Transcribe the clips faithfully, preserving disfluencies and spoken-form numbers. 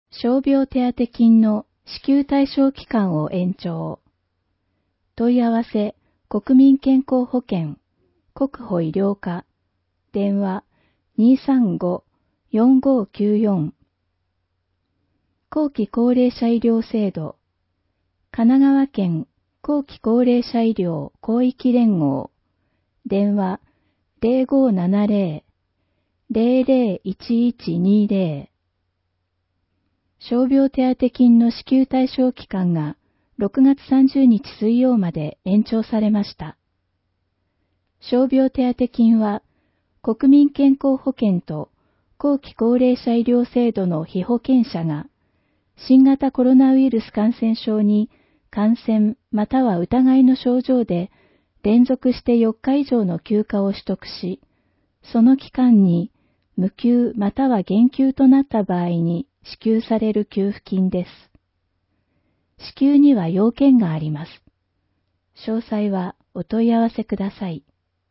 傷病手当金の支給対象期間を延長。問い合わせ、国民健康保険、国保医療課、電話 にーさんごーよんごーきゅうよん。後期高齢者医療制度、神奈川県後期高齢者医療広域連合、電話 ゼロごーななゼロ ゼロゼロいちいちにゼロ。傷病手当金の支給対象期間がろくがつさんじゅうにち水曜まで延長されました。傷病手当金は国民健康保険と後期高齢者医療制度の被保険者が新型コロナウイルス感染症に感染または疑いの症状で連続してよっか以上の休暇を取得し、その期間に無給または減給となった場合に支給される給付金です。支給には要件があります。詳細はお問い合わせください。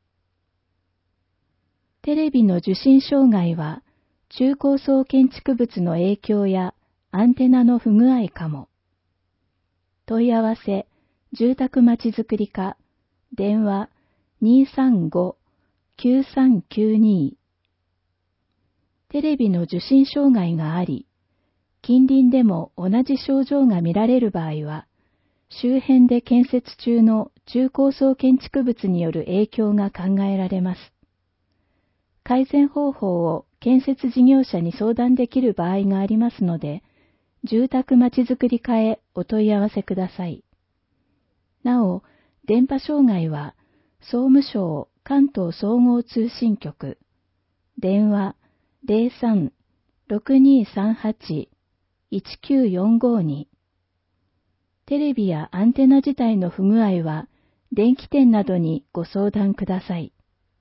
テレビの受信障害は中高層建築物の影響やアンテナの不具合かも。問い合わせ、住宅まちづくり課、電話 にーさんごーきゅうさんきゅうに。テレビの受信障害があり、近隣でも同じ症状が見られる場合は、周辺で建設中の中高層建築物による影響が考えられます。改善方法を建設事業者に相談できる場合がありますので、住宅まちづくり課へお問い合わせください。なお、電波障害は、総務省関東総合通信局、電話 ゼロさん ろくにーさんはち いちきゅうよんご に。テレビやアンテナ自体の不具合は、電気店などにご相談ください。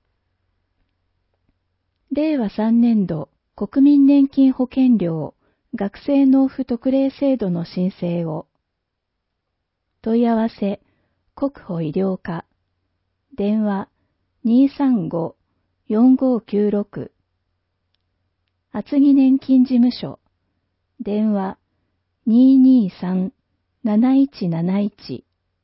れいわさんねん度国民年金保険料学生納付特例制度の申請を。問い合わせ、国保医療課、電話 にーさんごーよんごーきゅうろく。厚木年金事務所、電話 にーにーさん なないちなないち。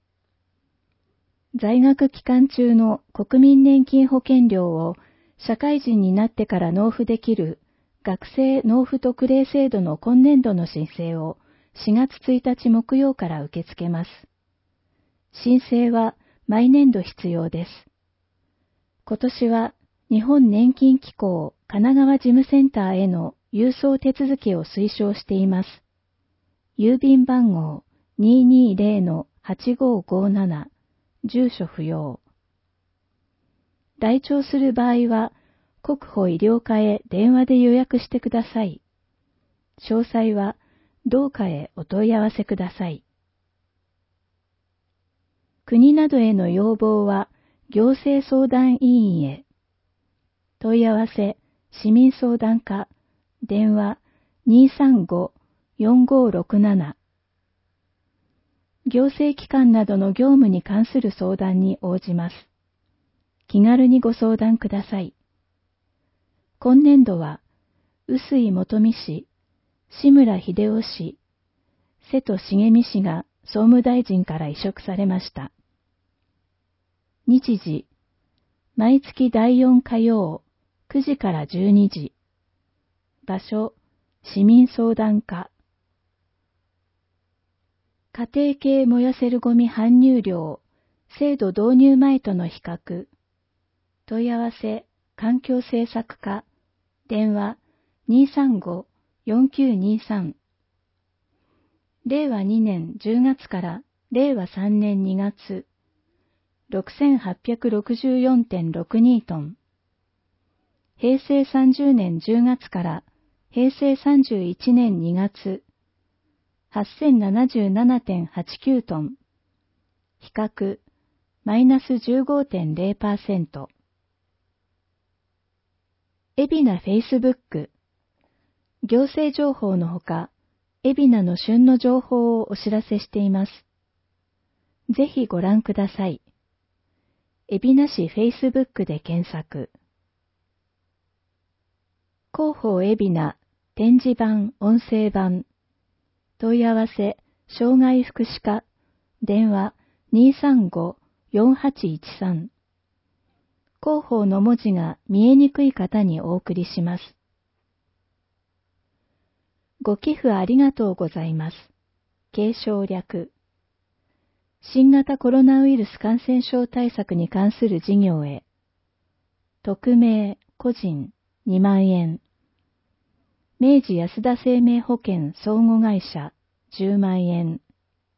在学期間中の国民年金保険料を社会人になってから納付できる学生納付特例制度の今年度の申請をしがつついたち木曜から受け付けます。申請は毎年度必要です。今年は日本年金機構神奈川事務センターへの郵送手続きを推奨しています。郵便番号 にーにーぜろのはちごーごーなな、住所不要。来庁する場合は、国保医療課へ電話で予約してください。詳細は、同課へお問い合わせください。国などへの要望は、行政相談委員へ。問い合わせ、市民相談課、電話 にーさんごーよんごーろくなな。行政機関などの業務に関する相談に応じます。気軽にご相談ください。今年度は、臼井元美氏、志村秀夫氏、瀬戸茂美氏が総務大臣から委嘱されました。日時、毎月だいよん火曜くじからじゅうにじ。場所、市民相談課。家庭系燃やせるゴミ搬入量、制度導入前との比較。問い合わせ、環境政策課、電話 にーさんごーよんきゅうにーさん。れいわにねんじゅうがつかられいわさんねんにがつ、ろくせんはっぴゃくろくじゅうよんてんろくにトン。へいせいさんじゅうねんじゅうがつからへいせいさんじゅういちねんにがつ、はっせんななじゅうななてんはちきゅうトン。比較、マイナス じゅうごてんれいパーセント。海老名フェイスブック。行政情報のほか、海老名の旬の情報をお知らせしています。ぜひご覧ください。海老名市フェイスブックで検索。広報海老名展示版音声版問い合わせ、障害福祉課、電話 にーさんごーよんはちいちさん。広報の文字が見えにくい方にお送りします。ご寄付ありがとうございます。継承略。新型コロナウイルス感染症対策に関する事業へ。匿名、個人、にまんえん。明治安田生命保険相互会社、じゅうまんえん。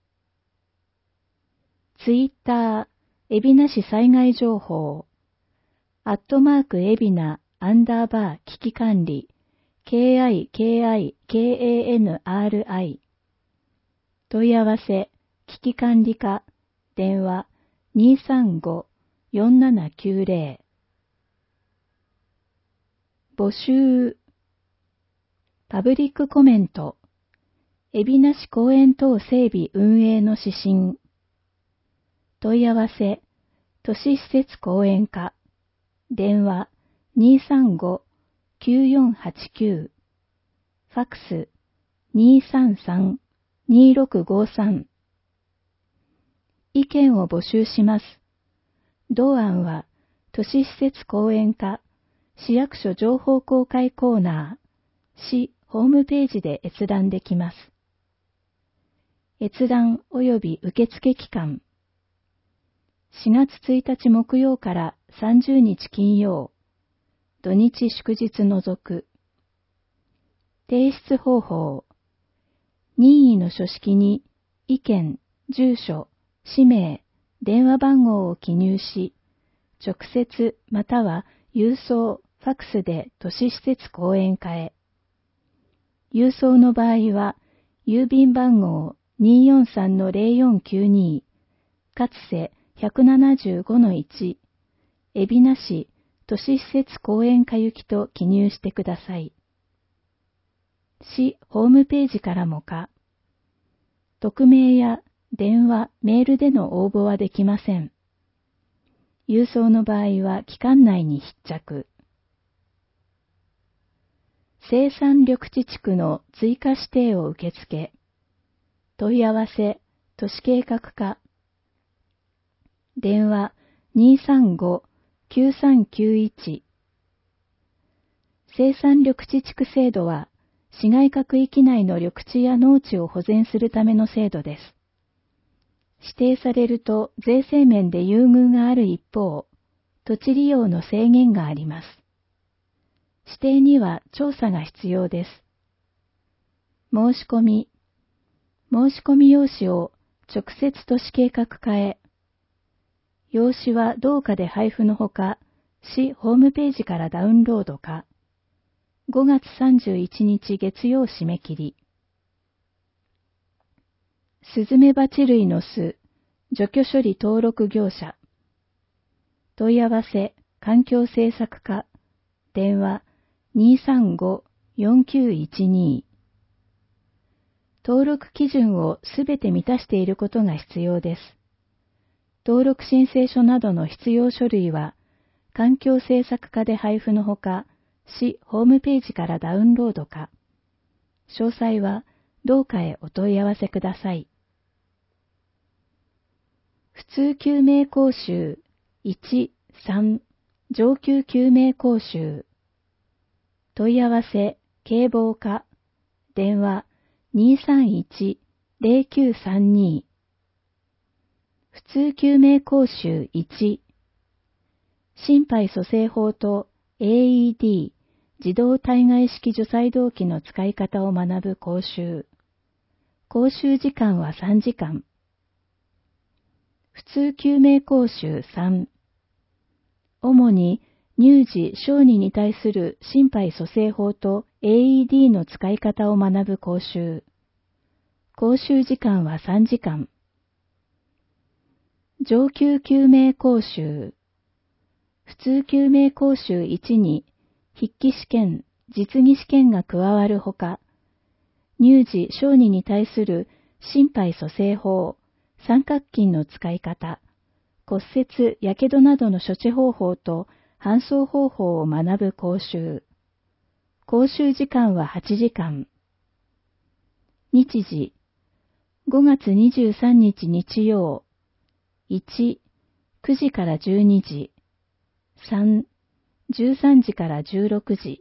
ツイッター、海老名市災害情報。アットマーク海老名アンダーバー危機管理。ケーアイケーアイケーエーエヌアールアイ。問い合わせ、危機管理課、電話 にーさんごーよんななきゅうぜろ。募集。パブリックコメント。海老名市公園等整備運営の指針。問い合わせ、都市施設公園課、電話 にーさんごーきゅうよんはちきゅう。ファックス にーさんさんにーろくごさん。意見を募集します。同案は、都市施設公園課、市役所情報公開コーナー、市ホームページで閲覧できます。閲覧及び受付期間。しがつついたち木曜からさんじゅうにち金曜、土日祝日除く。提出方法。任意の書式に意見、住所、氏名、電話番号を記入し、直接または郵送、ファックスで都市施設公園課へ。郵送の場合は、郵便番号 にーよんさんのぜろよんきゅうに、かつせ ひゃくななじゅうごのいち、海老名市都市施設公園課行きと記入してください。市ホームページからもか。匿名や電話、メールでの応募はできません。郵送の場合は期間内に必着。生産緑地地区の追加指定を受付。問い合わせ、都市計画課。電話 にーさんごーきゅうさんきゅういち。生産緑地地区制度は、市街各域内の緑地や農地を保全するための制度です。指定されると税制面で優遇がある一方、土地利用の制限があります。指定には調査が必要です。申し込み。申し込み用紙を直接都市計画課へ。用紙は同課で配布のほか、市ホームページからダウンロードか。ごがつさんじゅういちにち月曜締め切り。スズメバチ類の巣、除去処理登録業者。問い合わせ、環境政策課。電話 にーさんごーよんきゅういちに。登録基準をすべて満たしていることが必要です。登録申請書などの必要書類は、環境政策課で配布のほか、市ホームページからダウンロードか。詳細は、同課へお問い合わせください。普通救命講習いち、さん、上級救命講習。問い合わせ、警防課。電話 にーさんいちぜろきゅうさんに。普通救命講習いち。心肺蘇生法と エーイーディー、自動体外式除細動器の使い方を学ぶ講習。講習時間はさんじかん。普通救命講習さん。主に乳児・小児に対する心肺蘇生法と エーイーディー の使い方を学ぶ講習。講習時間はさんじかん。上級救命講習。普通救命講習いちに筆記試験、実技試験が加わるほか、乳児・小児に対する心肺蘇生法、三角筋の使い方、骨折・やけどなどの処置方法と搬送方法を学ぶ講習。講習時間ははちじかん。 日時、ごがつにじゅうさんにち日曜。いち、くじからじゅうにじ。さん、じゅうさんじからじゅうろくじ。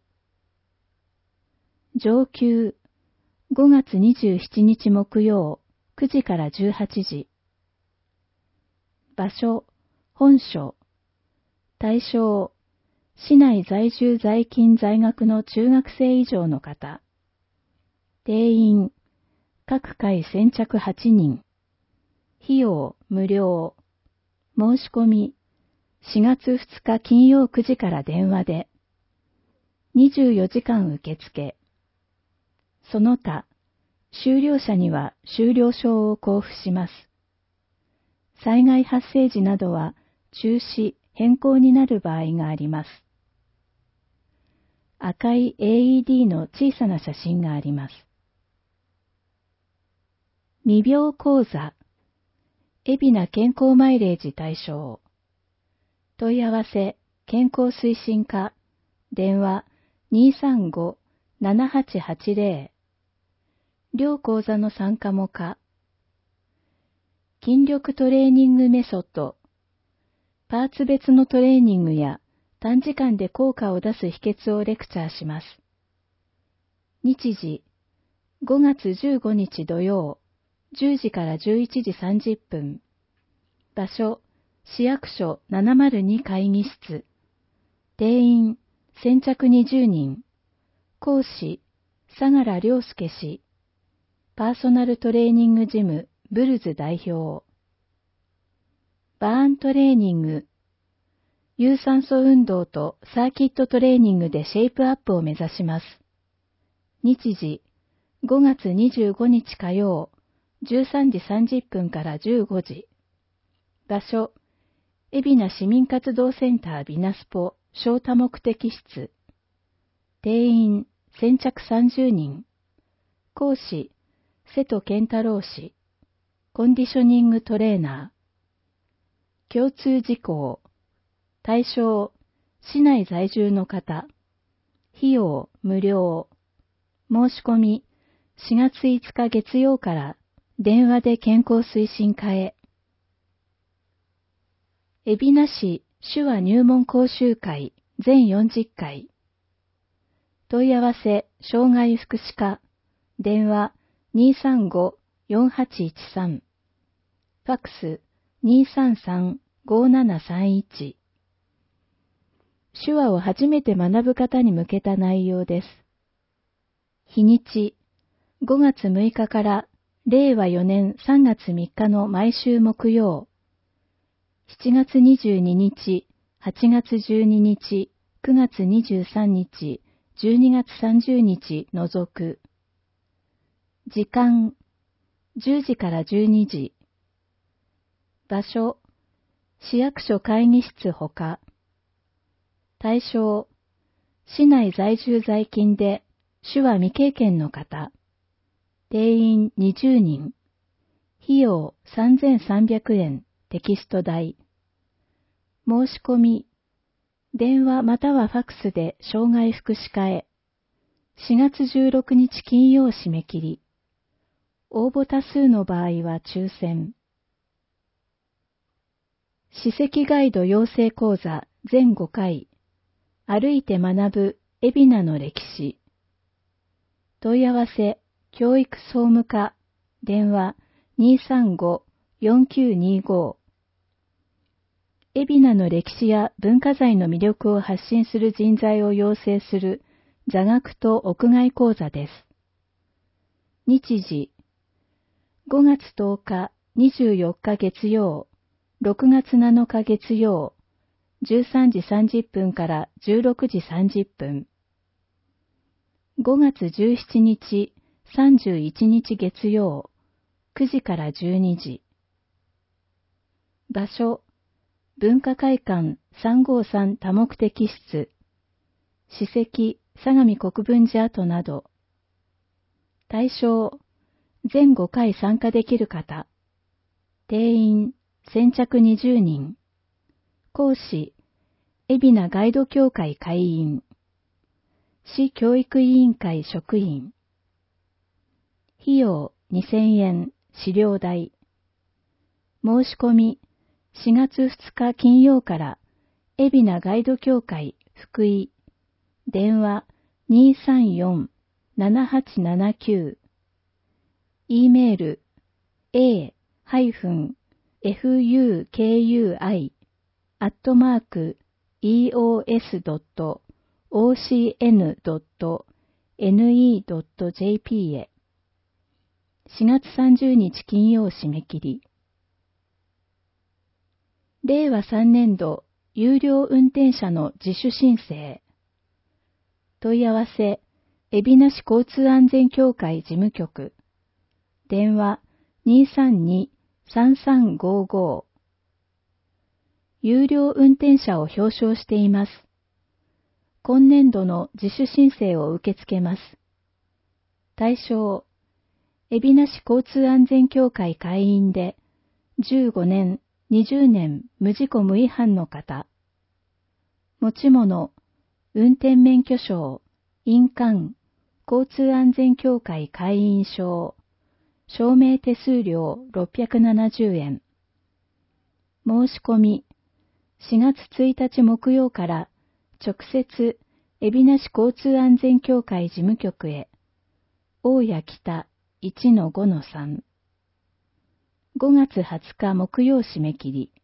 上級、ごがつにじゅうしちにち木曜、くじからじゅうはちじ。場所、本所。対象、市内在住在勤在学の中学生以上の方。定員、各回先着はちにん。費用、無料。申し込み、しがつふつか金曜くじから電話で。にじゅうよじかん受付。その他、終了者には終了証を交付します。災害発生時などは中止、変更になる場合があります。赤い エーイーディー の小さな写真があります。未病講座、海老名健康マイレージ対象。問い合わせ、健康推進課、電話 にーさんご ななはちはちゼロ。両講座の参加も可。筋力トレーニングメソッド。パーツ別のトレーニングや短時間で効果を出す秘訣をレクチャーします。日時、ごがつじゅうごにち土曜、じゅうじからじゅういちじさんじゅっぷん。場所、市役所ななまるに会議室。定員、先着にじゅうにん。講師、相良良介氏。パーソナルトレーニングジム、ブルズ代表。バーントレーニング。有酸素運動とサーキットトレーニングでシェイプアップを目指します。日時、ごがつにじゅうごにち火曜、じゅうさんじさんじゅっぷんからじゅうごじ。場所、海老名市民活動センタービナスポ小多目的室。定員、先着さんじゅうにん。講師、瀬戸健太郎氏。コンディショニングトレーナー。共通事項。対象、市内在住の方。費用、無料。申し込み、しがついつか月曜から電話で健康推進課へ。海老名市手話入門講習会全よんじゅっかい。問い合わせ、障害福祉課。電話 にーさんご よんはちいちさん。ファックス にーさんさん ごななさんいち。手話を初めて学ぶ方に向けた内容です。日にち、ごがつむいかかられいわよねんさんがつみっかの毎週木曜、しちがつにじゅうににち、はちがつじゅうににち、くがつにじゅうさんにち、じゅうにがつさんじゅうにち除く。時間、じゅうじからじゅうにじ。場所、市役所会議室ほか。対象、市内在住在勤で手話未経験の方。定員にじゅうにん。費用さんぜんさんびゃくえんテキスト代。申し込み、電話またはファックスで障害福祉課へ。しがつじゅうろくにち金曜締め切り。応募多数の場合は抽選。史跡ガイド養成講座全ごかい。歩いて学ぶ海老名の歴史。問い合わせ、教育総務課、電話 にーさんご よんきゅうにご。海老名の歴史や文化財の魅力を発信する人材を養成する座学と屋外講座です。日時、ごがつとおか、にじゅうよっか月曜、ろくがつなのか月曜、じゅうさんじさんじゅっぷんからじゅうろくじさんじゅっぷん。ごがつじゅうしちにち、さんじゅういちにち月曜、くじからじゅうにじ。場所、文化会館さんごさん多目的室、史跡相模国分寺跡など。対象、全ごかい参加できる方。定員、先着にじゅうにん。講師、海老名ガイド協会会員。市教育委員会職員。 費用にせんえん、資料代。申し込み、しがつふつか金曜から、海老名ガイド協会福井、電話 にーさんよん ななはちななきゅう、e メール エー エフ ユー ケー ユー アイ アットマーク イー オー エス ドット オー シー エヌ ドット エヌ イー ドット ジェーピー へ。しがつさんじゅうにち金曜締め切り。れいわさんねん度有料運転者の自主申請。問い合わせ、海老名市交通安全協会事務局。電話 にーさんに さんさんごご。有料運転者を表彰しています。今年度の自主申請を受け付けます。対象、海老名市交通安全協会会員で、じゅうごねん、にじゅうねん無事故無違反の方。持ち物、運転免許証、印鑑、交通安全協会会員証、証明手数料ろっぴゃくななじゅうえん。申し込み、しがつついたち木曜から直接、海老名市交通安全協会事務局へ、大谷北 いちのごのさん。ごがつはつか木曜締め切り。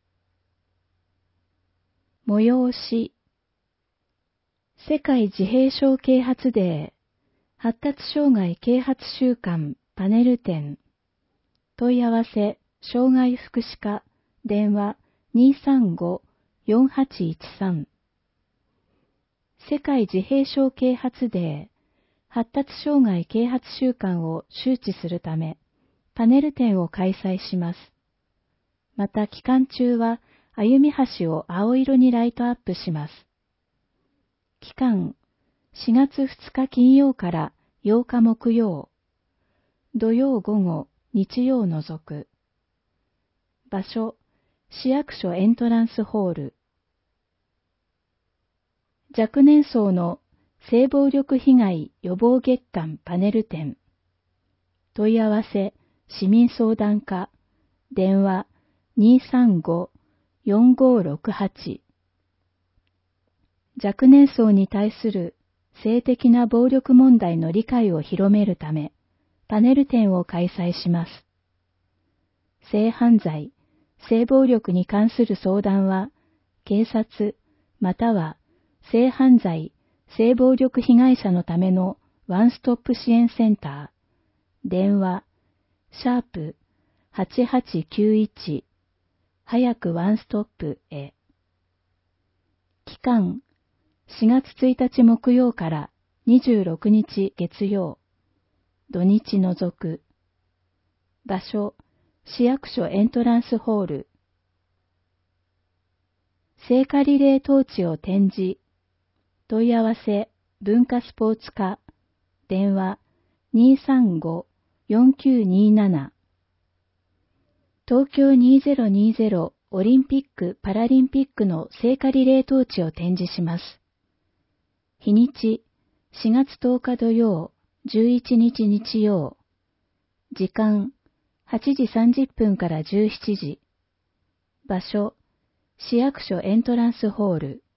催し。世界自閉症啓発デー、発達障害啓発週間パネル展。問い合わせ、障害福祉課、電話 にーさんご よんはちいちさん。世界自閉症啓発デー、発達障害啓発週間を周知するため、パネル展を開催します。また期間中は、歩み橋を青色にライトアップします。期間、しがつふつか金曜からようか木曜、土曜午後、日曜除く。場所、市役所エントランスホール。若年層の性暴力被害予防月間パネル展。問い合わせ、市民相談課、電話 にーさんご よんごろくはち。若年層に対する性的な暴力問題の理解を広めるため、パネル展を開催します。性犯罪、性暴力に関する相談は、警察または性犯罪、性暴力被害者のためのワンストップ支援センター、電話、シャープはちはちきゅういち、早くワンストップへ。期間、しがつついたち木曜からにじゅうろくにち月曜、土日除く。場所、市役所エントランスホール。聖火リレートーチを展示。問い合わせ、文化スポーツ課。電話、にーさんご よんきゅうにーなな。東京にせんにじゅうオリンピック・パラリンピックの聖火リレートーチを展示します。日にち、しがつとおか土曜、じゅういちにち日曜。時間、はちじさんじゅっぷんからじゅうしちじ。場所、市役所エントランスホール。